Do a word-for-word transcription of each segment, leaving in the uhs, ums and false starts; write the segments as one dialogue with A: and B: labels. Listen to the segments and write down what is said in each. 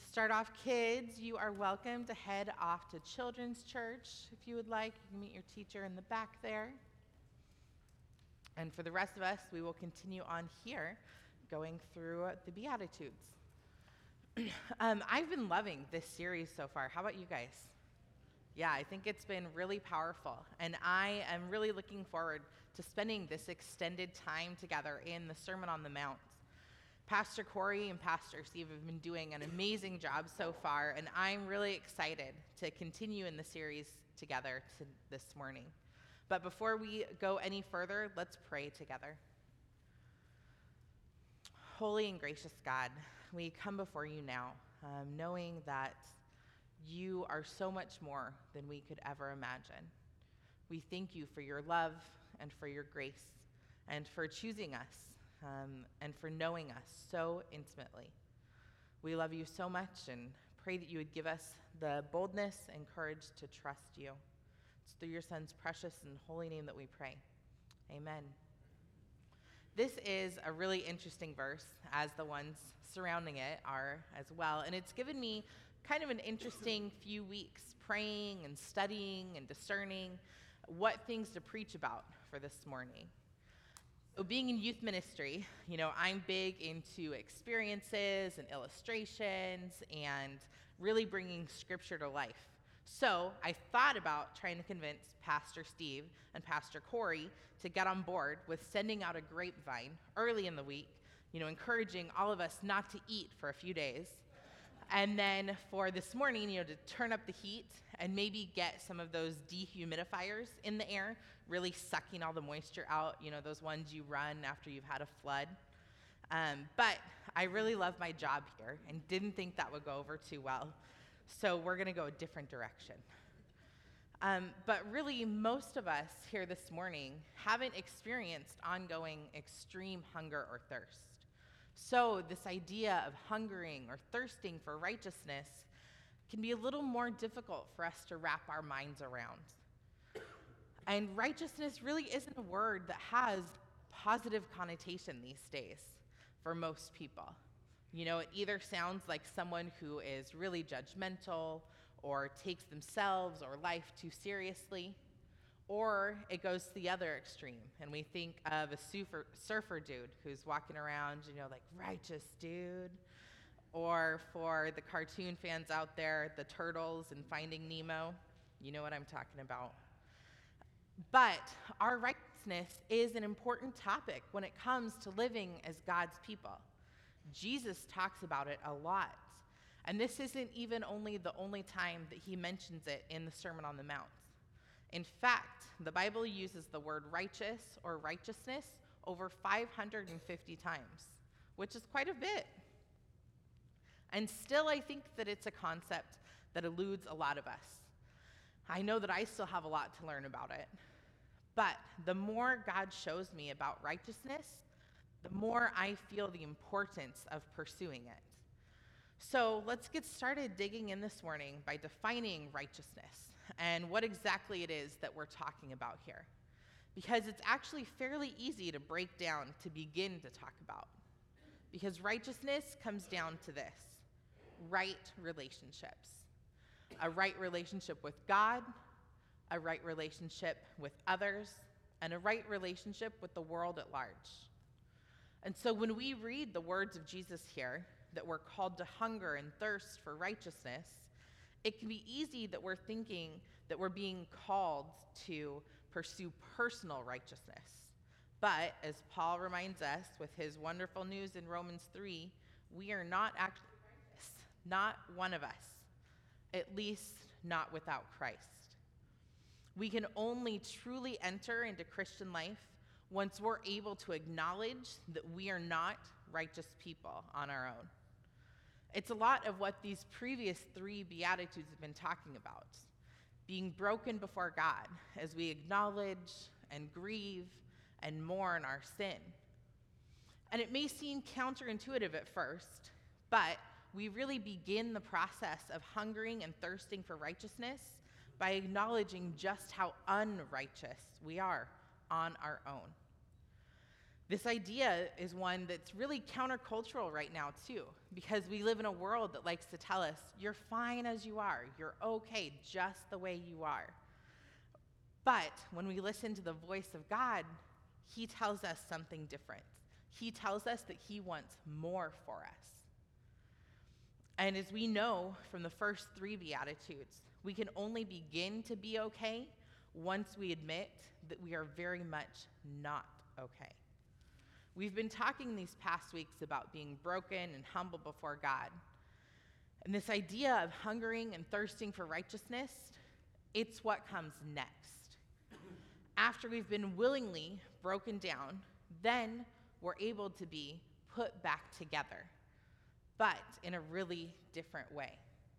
A: start off, kids, you are welcome to head off to Children's Church. If you would like, you can meet your teacher in the back there. And for the rest of us, we will continue on here, going through the Beatitudes. um, I've been loving this series so far. How about you guys? Yeah, I think it's been really powerful, and I am really looking forward to spending this extended time together in the Sermon on the Mount. Pastor Corey and Pastor Steve have been doing an amazing job so far, and I'm really excited to continue in the series together to this morning. But before we go any further, let's pray together. Holy and gracious God, we come before you now, um, knowing that you are so much more than we could ever imagine. We thank you for your love and for your grace and for choosing us. Um, and for knowing us so intimately. We love you so much and pray that you would give us the boldness and courage to trust you. It's through your Son's precious and holy name that we pray. Amen. This is a really interesting verse, as the ones surrounding it are as well, and it's given me kind of an interesting few weeks praying and studying and discerning what things to preach about for this morning. So being in youth ministry, you know, I'm big into experiences and illustrations and really bringing scripture to life. So I thought about trying to convince Pastor Steve and Pastor Corey to get on board with sending out a grapevine early in the week, you know, encouraging all of us not to eat for a few days. And then for this morning, you know, to turn up the heat and maybe get some of those dehumidifiers in the air, really sucking all the moisture out, you know, those ones you run after you've had a flood. Um, but I really love my job here and didn't think that would go over too well. So we're going to go a different direction. Um, but really, most of us here this morning haven't experienced ongoing extreme hunger or thirst. So this idea of hungering or thirsting for righteousness can be a little more difficult for us to wrap our minds around. And righteousness really isn't a word that has positive connotation these days for most people. You know, it either sounds like someone who is really judgmental or takes themselves or life too seriously, or it goes to the other extreme, and we think of a surfer, surfer dude who's walking around, you know, like, righteous dude. Or for the cartoon fans out there, the turtles in Finding Nemo, you know what I'm talking about. But our righteousness is an important topic when it comes to living as God's people. Jesus talks about it a lot. And this isn't even only the only time that he mentions it in the Sermon on the Mount. In fact, the Bible uses the word righteous or righteousness over five hundred fifty times, which is quite a bit. And still, I think that it's a concept that eludes a lot of us. I know that I still have a lot to learn about it. But the more God shows me about righteousness, the more I feel the importance of pursuing it. So let's get started digging in this morning by defining righteousness and what exactly it is that we're talking about here. Because it's actually fairly easy to break down to begin to talk about. Because righteousness comes down to this: right relationships. A right relationship with God, a right relationship with others, and a right relationship with the world at large. And so when we read the words of Jesus here, that we're called to hunger and thirst for righteousness, it can be easy that we're thinking that we're being called to pursue personal righteousness. But as Paul reminds us with his wonderful news in Romans three, we are not actually righteous, not one of us, at least not without Christ. We can only truly enter into Christian life once we're able to acknowledge that we are not righteous people on our own. It's a lot of what these previous three Beatitudes have been talking about. Being broken before God as we acknowledge and grieve and mourn our sin. And it may seem counterintuitive at first, but we really begin the process of hungering and thirsting for righteousness by acknowledging just how unrighteous we are on our own. This idea is one that's really countercultural right now, too, because we live in a world that likes to tell us, you're fine as you are, you're okay just the way you are. But when we listen to the voice of God, he tells us something different. He tells us that he wants more for us. And as we know from the first three Beatitudes, we can only begin to be okay once we admit that we are very much not okay. We've been talking these past weeks about being broken and humble before God. And this idea of hungering and thirsting for righteousness, it's what comes next. After we've been willingly broken down, then we're able to be put back together, but in a really different way.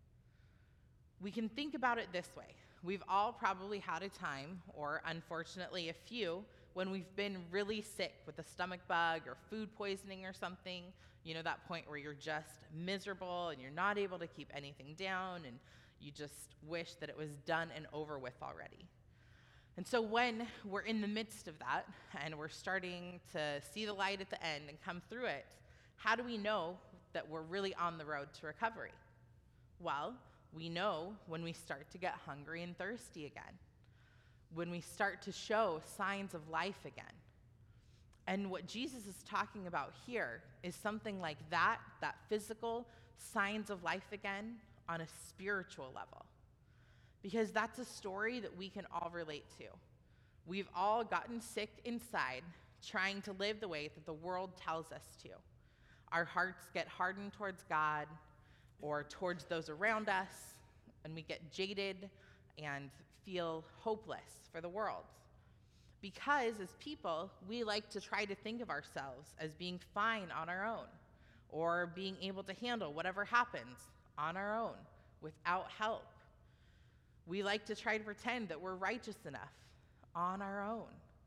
A: We can think about it this way. We've all probably had a time, or unfortunately a few, when we've been really sick with a stomach bug or food poisoning or something, you know, that point where you're just miserable and you're not able to keep anything down and you just wish that it was done and over with already. And so when we're in the midst of that and we're starting to see the light at the end and come through it, how do we know that we're really on the road to recovery? Well, we know when we start to get hungry and thirsty again, when we start to show signs of life again. And what Jesus is talking about here is something like that, that physical signs of life again on a spiritual level. Because that's a story that we can all relate to. We've all gotten sick inside trying to live the way that the world tells us to. Our hearts get hardened towards God or towards those around us, and we get jaded and feel hopeless for the world. Because as people, we like to try to think of ourselves as being fine on our own or being able to handle whatever happens on our own without help. We like to try to pretend that we're righteous enough on our own.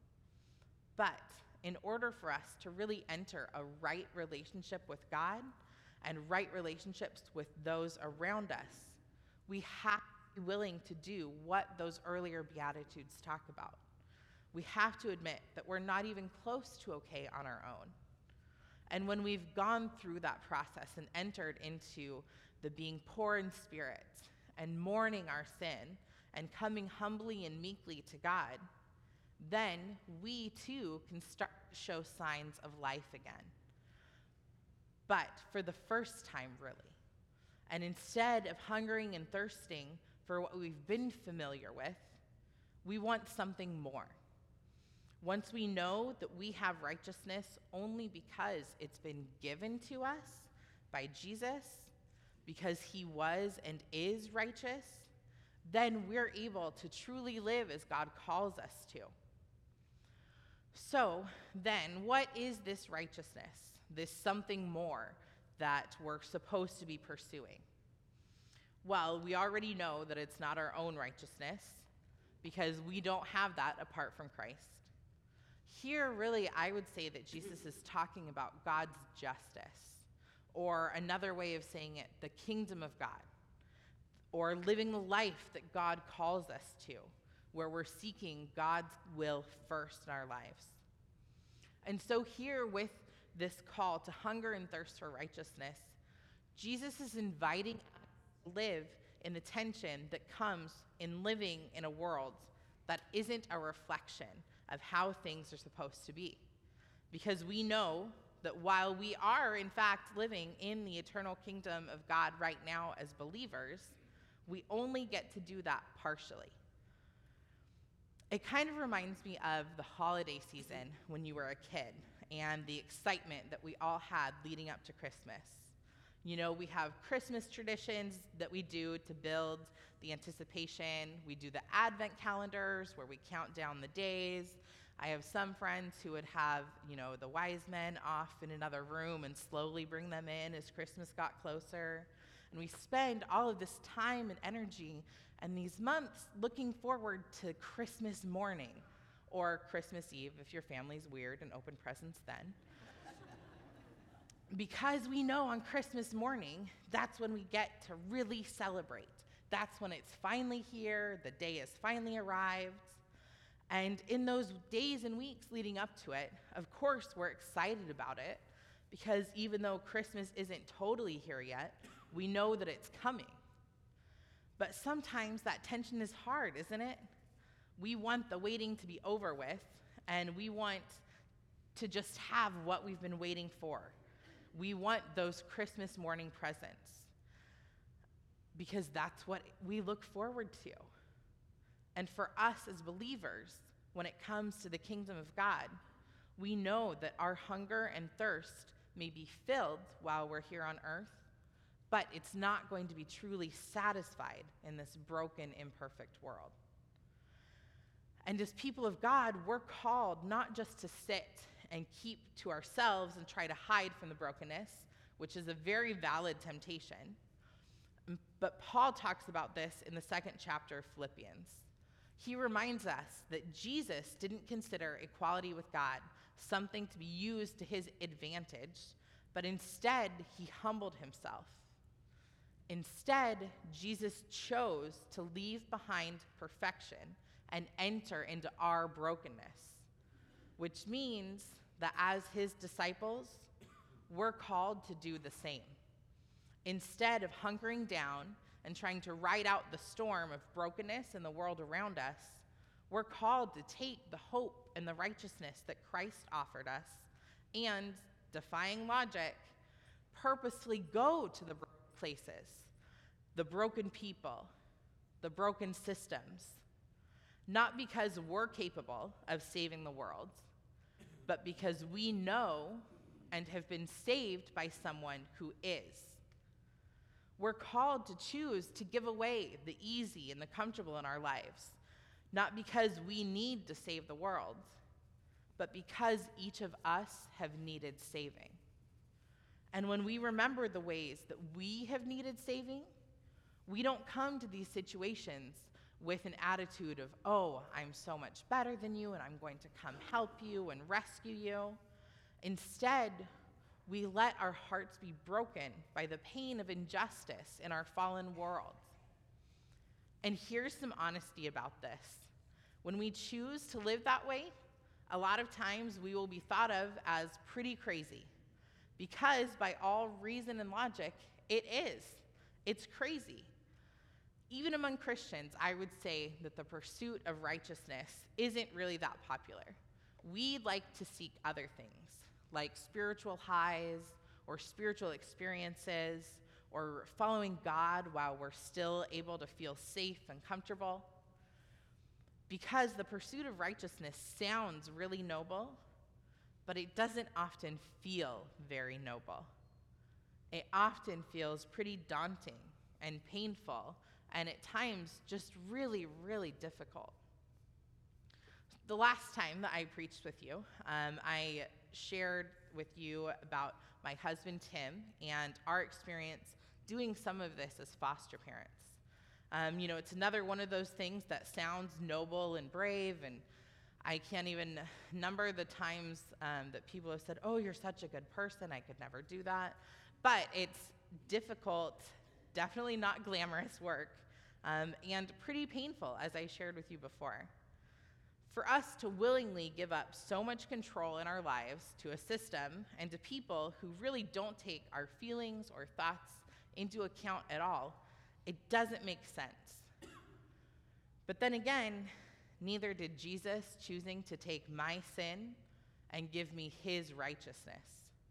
A: But in order for us to really enter a right relationship with God and right relationships with those around us, we have to be willing to do what those earlier Beatitudes talk about. We have to admit that we're not even close to okay on our own. And when we've gone through that process and entered into the being poor in spirit and mourning our sin and coming humbly and meekly to God, then we too can start to show signs of life again. But for the first time, really. And instead of hungering and thirsting for what we've been familiar with, we want something more. Once we know that we have righteousness only because it's been given to us by Jesus, because he was and is righteous, then we're able to truly live as God calls us to. So then, what is this righteousness, this something more that we're supposed to be pursuing? Well, we already know that it's not our own righteousness because we don't have that apart from Christ. Here, really, I would say that Jesus is talking about God's justice, or another way of saying it, the kingdom of God, or living the life that God calls us to, where we're seeking God's will first in our lives. And so here with this call to hunger and thirst for righteousness, Jesus is inviting us to live in the tension that comes in living in a world that isn't a reflection of how things are supposed to be. Because we know that while we are, in fact, living in the eternal kingdom of God right now as believers, we only get to do that partially. It kind of reminds me of the holiday season when you were a kid and the excitement that we all had leading up to Christmas. You know, we have Christmas traditions that we do to build the anticipation. We do the Advent calendars where we count down the days. I have some friends who would have, you know, the wise men off in another room and slowly bring them in as Christmas got closer. And we spend all of this time and energy and these months looking forward to Christmas morning, or Christmas Eve if your family's weird and open presents then. Because we know on Christmas morning, that's when we get to really celebrate. That's when it's finally here, the day has finally arrived. And in those days and weeks leading up to it, of course, we're excited about it because even though Christmas isn't totally here yet, we know that it's coming. But sometimes that tension is hard, isn't it? We want the waiting to be over with, and we want to just have what we've been waiting for. We want those Christmas morning presents because that's what we look forward to. And for us as believers, when it comes to the kingdom of God, we know that our hunger and thirst may be filled while we're here on earth, but it's not going to be truly satisfied in this broken, imperfect world. And as people of God, we're called not just to sit and keep to ourselves and try to hide from the brokenness, which is a very valid temptation. But Paul talks about this in the second chapter of Philippians. He reminds us that Jesus didn't consider equality with God something to be used to his advantage, but instead he humbled himself. Instead, Jesus chose to leave behind perfection and enter into our brokenness, which means that as his disciples, we're called to do the same. Instead of hunkering down and trying to ride out the storm of brokenness in the world around us, we're called to take the hope and the righteousness that Christ offered us and, defying logic, purposely go to the broken places, the broken people, the broken systems, not because we're capable of saving the world, but because we know and have been saved by someone who is. We're called to choose to give away the easy and the comfortable in our lives, not because we need to save the world, but because each of us have needed saving. And when we remember the ways that we have needed saving, we don't come to these situations with an attitude of, oh, I'm so much better than you, and I'm going to come help you and rescue you. Instead, we let our hearts be broken by the pain of injustice in our fallen world. And here's some honesty about this. When we choose to live that way, a lot of times we will be thought of as pretty crazy, because by all reason and logic, it is. It's crazy. Even among Christians, I would say that the pursuit of righteousness isn't really that popular. We like to seek other things, like spiritual highs or spiritual experiences or following God while we're still able to feel safe and comfortable. Because the pursuit of righteousness sounds really noble, but it doesn't often feel very noble. It often feels pretty daunting and painful, and at times just really, really difficult. The last time that I preached with you, um, I shared with you about my husband, Tim, and our experience doing some of this as foster parents. Um, you know, it's another one of those things that sounds noble and brave, and I can't even number the times um, that people have said, oh, you're such a good person, I could never do that. But it's difficult, definitely not glamorous work, um, and pretty painful, as I shared with you before. For us to willingly give up so much control in our lives to a system and to people who really don't take our feelings or thoughts into account at all, it doesn't make sense. But then again, neither did Jesus choosing to take my sin and give me his righteousness.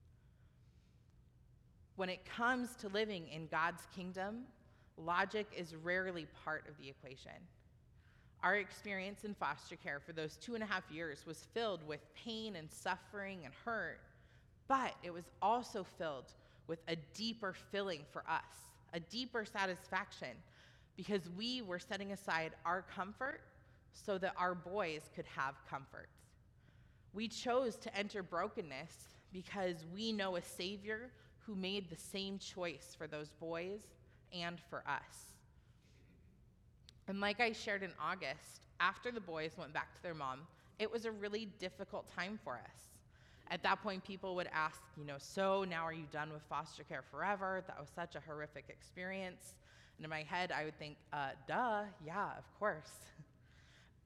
A: When it comes to living in God's kingdom, logic is rarely part of the equation. Our experience in foster care for those two and a half years was filled with pain and suffering and hurt, but it was also filled with a deeper filling for us, a deeper satisfaction, because we were setting aside our comfort so that our boys could have comfort. We chose to enter brokenness because we know a Savior who made the same choice for those boys and for us. And like I shared in August, after the boys went back to their mom, it was a really difficult time for us. At that point, people would ask, you know, so now are you done with foster care forever? That was such a horrific experience. And in my head, I would think, uh, duh, yeah, of course.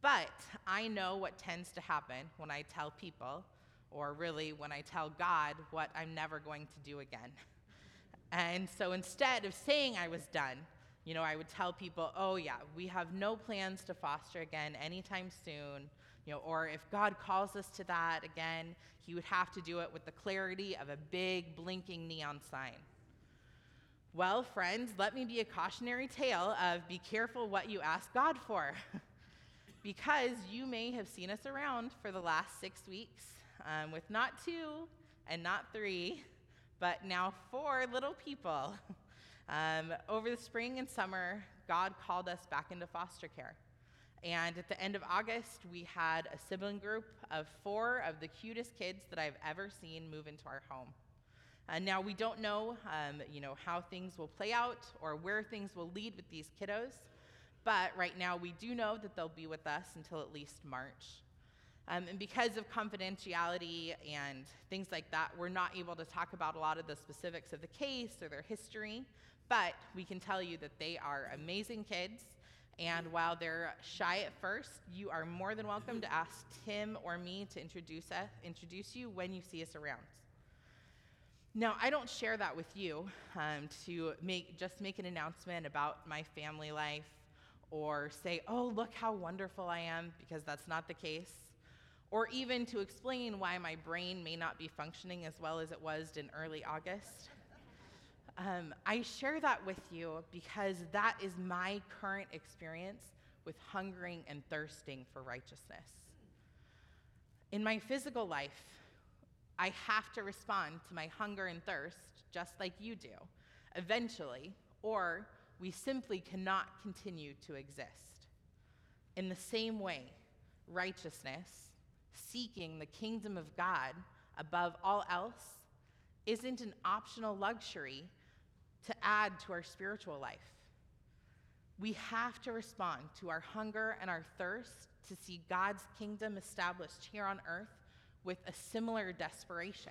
A: But I know what tends to happen when I tell people, or really when I tell God what I'm never going to do again. And so instead of saying I was done, you know, I would tell people, oh yeah, we have no plans to foster again anytime soon, you know, or if God calls us to that again, he would have to do it with the clarity of a big blinking neon sign. Well, friends, let me be a cautionary tale of be careful what you ask God for. Because you may have seen us around for the last six weeks um, with not two and not three, but now four little people. Um, over the spring and summer, God called us back into foster care. And at the end of August, we had a sibling group of four of the cutest kids that I've ever seen move into our home. And now we don't know, um, you know, how things will play out or where things will lead with these kiddos, but right now we do know that they'll be with us until at least March. Um, and because of confidentiality and things like that, we're not able to talk about a lot of the specifics of the case or their history, but we can tell you that they are amazing kids. And while they're shy at first, you are more than welcome to ask Tim or me to introduce us, introduce you when you see us around. Now, I don't share that with you um, to make just make an announcement about my family life or say, oh, look how wonderful I am, because that's not the case, or even to explain why my brain may not be functioning as well as it was in early August. Um, I share that with you because that is my current experience with hungering and thirsting for righteousness. In my physical life, I have to respond to my hunger and thirst just like you do, eventually, or we simply cannot continue to exist. In the same way, righteousness, seeking the kingdom of God above all else, isn't an optional luxury to add to our spiritual life. We have to respond to our hunger and our thirst to see God's kingdom established here on earth with a similar desperation.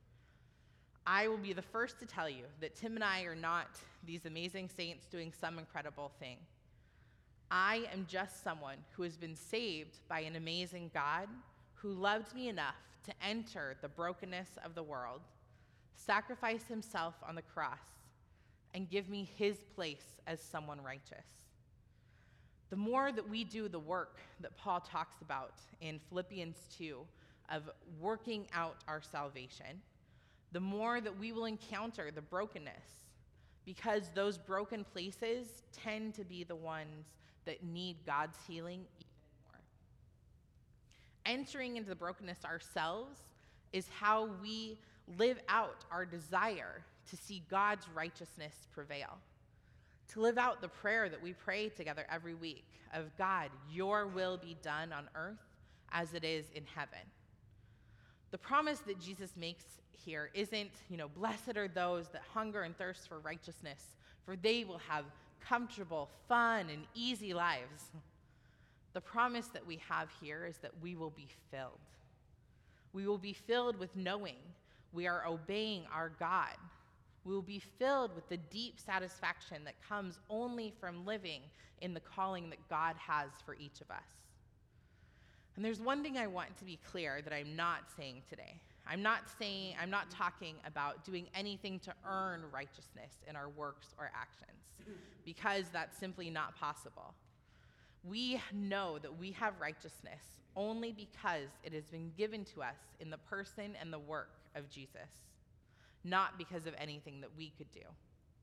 A: I will be the first to tell you that Tim and I are not these amazing saints doing some incredible thing. I am just someone who has been saved by an amazing God who loved me enough to enter the brokenness of the world, sacrifice himself on the cross, and give me his place as someone righteous. The more that we do the work that Paul talks about in Philippians two of working out our salvation, the more that we will encounter the brokenness, because those broken places tend to be the ones that need God's healing even more. Entering into the brokenness ourselves is how we live out our desire to see God's righteousness prevail, to live out the prayer that we pray together every week of, God, your will be done on earth as it is in heaven. The promise that Jesus makes here isn't, you know, blessed are those that hunger and thirst for righteousness, for they will have comfortable, fun, and easy lives. The promise that we have here is that we will be filled. We will be filled with knowing we are obeying our God. We will be filled with the deep satisfaction that comes only from living in the calling that God has for each of us. And there's one thing I want to be clear that I'm not saying today. I'm not saying, I'm not talking about doing anything to earn righteousness in our works or actions, because that's simply not possible. We know that we have righteousness only because it has been given to us in the person and the work of Jesus, not because of anything that we could do.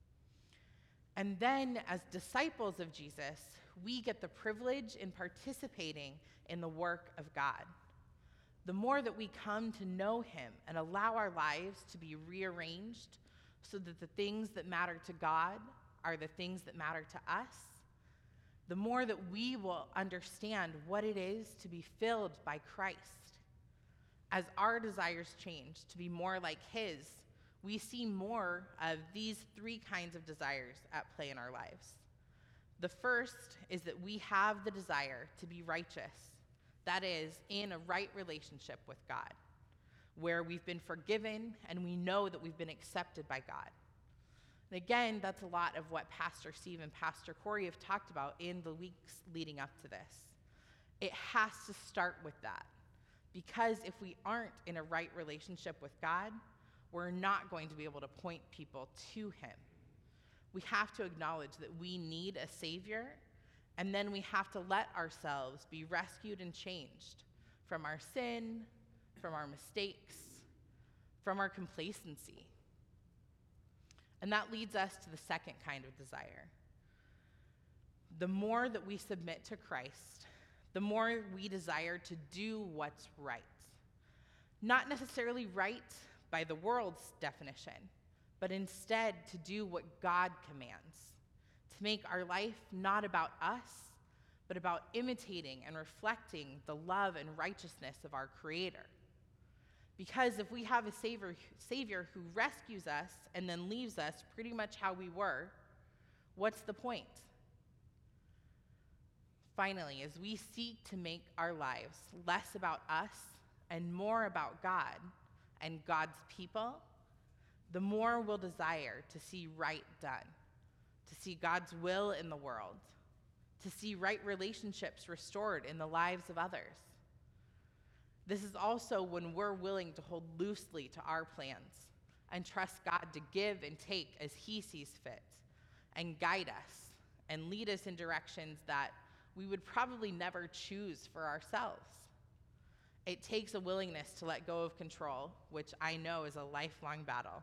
A: And then, as disciples of Jesus, we get the privilege in participating in the work of God. The more that we come to know him and allow our lives to be rearranged so that the things that matter to God are the things that matter to us, the more that we will understand what it is to be filled by Christ. As our desires change to be more like his, we see more of these three kinds of desires at play in our lives. The first is that we have the desire to be righteous, that is, in a right relationship with God, where we've been forgiven and we know that we've been accepted by God. And again, that's a lot of what Pastor Steve and Pastor Corey have talked about in the weeks leading up to this. It has to start with that. Because if we aren't in a right relationship with God, we're not going to be able to point people to him. We have to acknowledge that we need a Savior, and then we have to let ourselves be rescued and changed from our sin, from our mistakes, from our complacency. And that leads us to the second kind of desire. The more that we submit to Christ, the more we desire to do what's right. Not necessarily right by the world's definition, but instead to do what God commands, to make our life not about us, but about imitating and reflecting the love and righteousness of our Creator. Because if we have a savior, savior who rescues us and then leaves us pretty much how we were, what's the point? Finally, as we seek to make our lives less about us and more about God and God's people, the more we'll desire to see right done, to see God's will in the world, to see right relationships restored in the lives of others. This is also when we're willing to hold loosely to our plans and trust God to give and take as he sees fit and guide us and lead us in directions that we would probably never choose for ourselves. It takes a willingness to let go of control, which I know is a lifelong battle.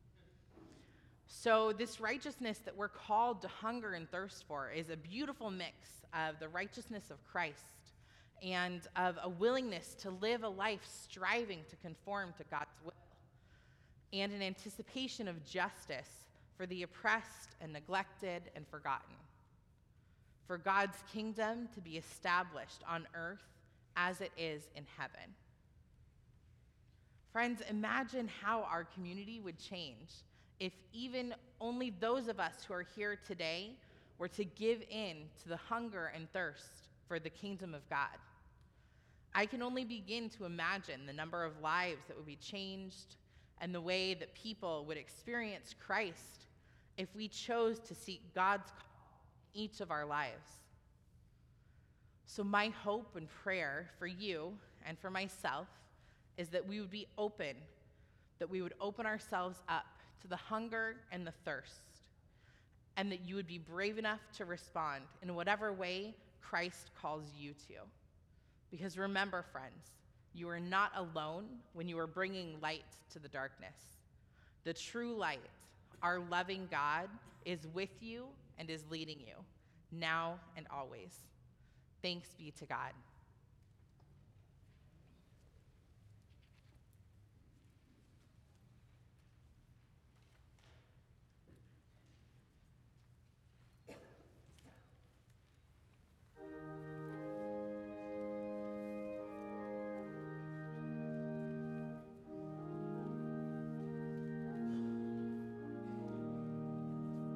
A: So this righteousness that we're called to hunger and thirst for is a beautiful mix of the righteousness of Christ and of a willingness to live a life striving to conform to God's will, and an anticipation of justice for the oppressed and neglected and forgotten, for God's kingdom to be established on earth as it is in heaven. Friends, imagine how our community would change if even only those of us who are here today were to give in to the hunger and thirst for the kingdom of God. I can only begin to imagine the number of lives that would be changed and the way that people would experience Christ if we chose to seek God's call in each of our lives. So my hope and prayer for you and for myself is that we would be open, that we would open ourselves up to the hunger and the thirst, and that you would be brave enough to respond in whatever way Christ calls you to. Because remember, friends, you are not alone when you are bringing light to the darkness. The true light, our loving God, is with you and is leading you, now and always. Thanks be to God.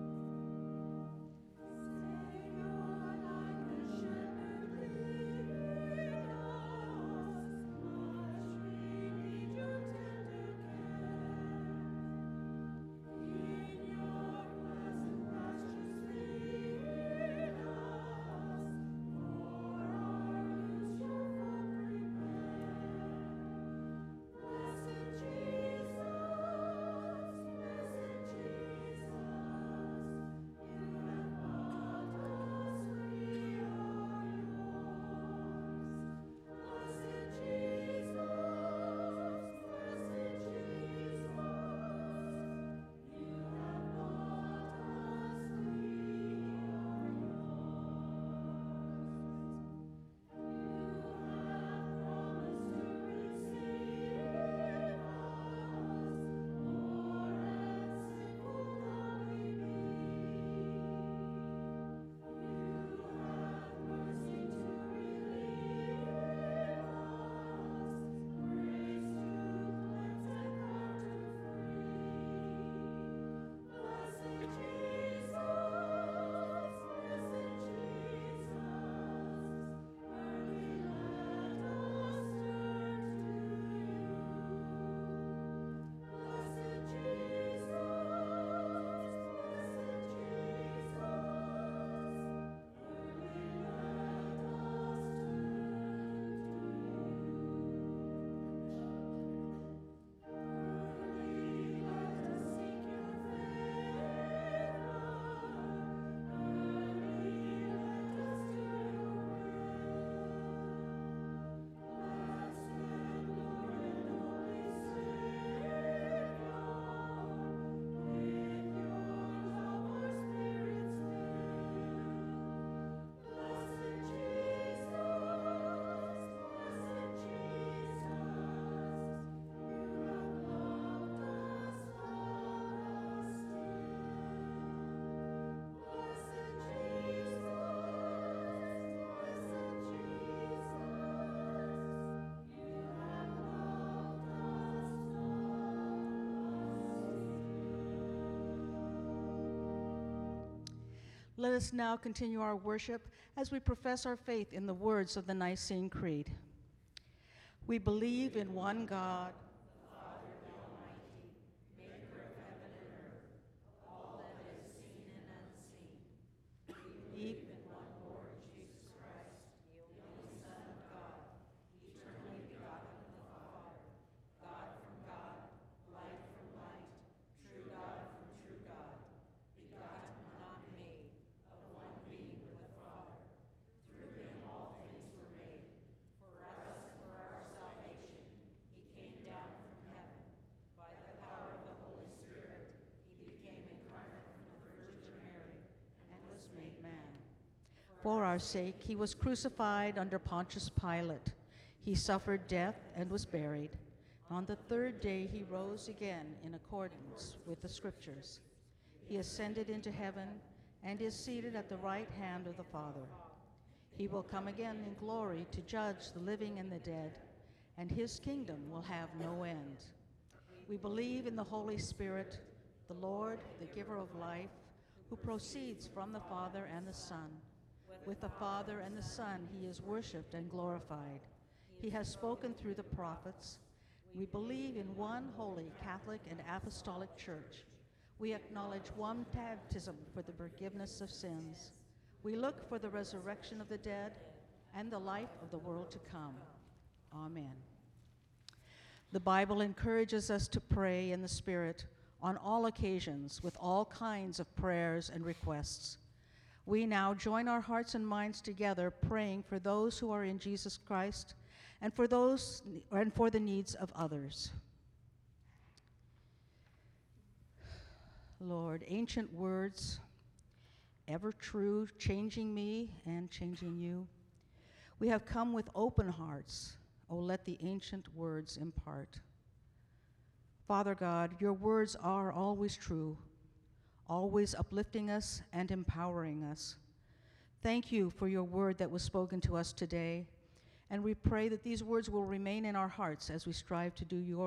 B: Savior, like a shepherd lead Let us now continue our worship as we profess our faith in the words of the Nicene Creed. We believe in one God, believe in one Lord Jesus Christ, the only Son of God, eternally begotten of the Father, God from God, light from light, true God from true God, begotten, not made, of one being with the Father. Through him all things were made. For us and for our salvation, he came down from heaven. By the power of the Holy Spirit, he became incarnate from the Virgin Mary and was made man. For our sake, he was crucified under Pontius Pilate. He suffered death and was buried. On the third day, he rose again in accordance with the Scriptures. He ascended into heaven and is seated at the right hand of the Father. He will come again in glory to judge the living and the dead, and his kingdom will have no end. We believe in the Holy Spirit, the Lord, the giver of life, who proceeds from the Father and the Son. With the Father and the Son, he is worshiped and glorified. He has spoken through the prophets. We believe in one holy Catholic and Apostolic Church. We acknowledge one baptism for the forgiveness of sins. We look for the resurrection of the dead and the life of the world to come. Amen. The Bible encourages us to pray in the Spirit on all occasions with all kinds of prayers and requests. We now join our hearts and minds together praying for those who are in Jesus Christ and for those and for the needs of others. Lord, ancient words, ever true, changing me and changing you. We have come with open hearts. Oh, let the ancient words impart. Father God, your words are always true, always uplifting us and empowering us. Thank you for your word that was spoken to us today, and we pray that these words will remain in our hearts as we strive to do your